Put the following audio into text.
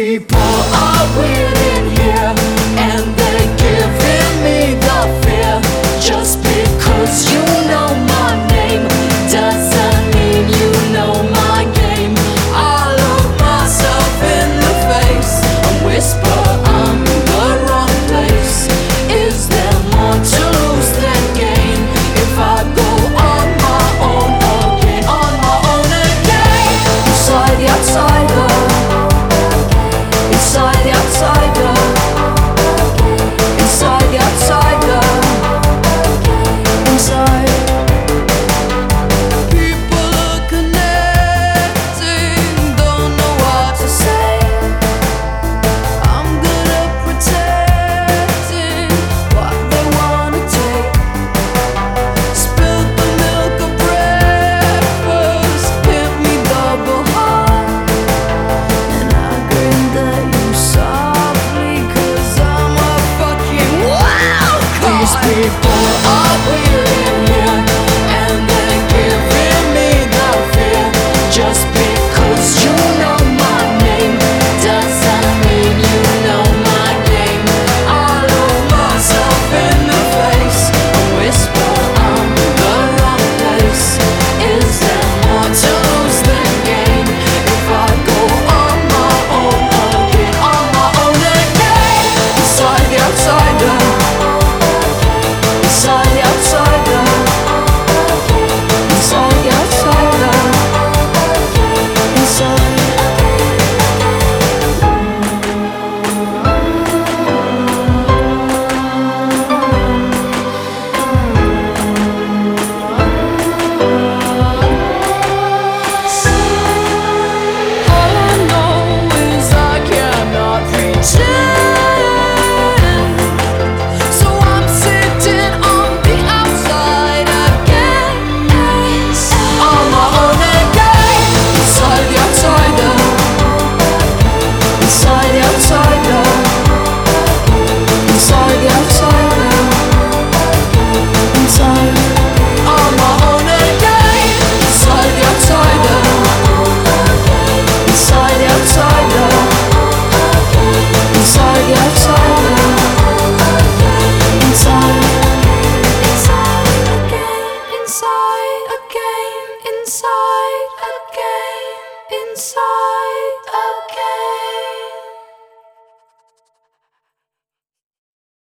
people are weird in here, and they're giving me the fear. Just because you know my name doesn't mean you know my game. I look myself in the face and whisper I'm in the wrong place. Is there more to lose than gain if I go on my own again, on my own again? Inside the outsider, inside the outsider, inside the outsider, inside. People are connecting, don't know what to say. I'm good at protecting what they wanna take. Spilled the milk of breakfast, hit me double hard, and I grinned at you softly, 'cause I'm a fucking wild card. These people are weird in here, and they're giving me the fear. Just because you know my name doesn't mean you know my game. I look myself in the face and whisper I'm in the wrong place. Is there more to lose than gain if I go on my own again, on my own again? Inside the outsider, inside the outsider, inside the outsider, inside. All I know is I cannot pretend, so I'm sitting on the outside again, on my own again. Inside the outsider, inside the outsider, inside the outsider, inside. On my own again. Inside the outsider, inside the outsider, inside the outsider, inside. Inside again, inside again, inside again, inside.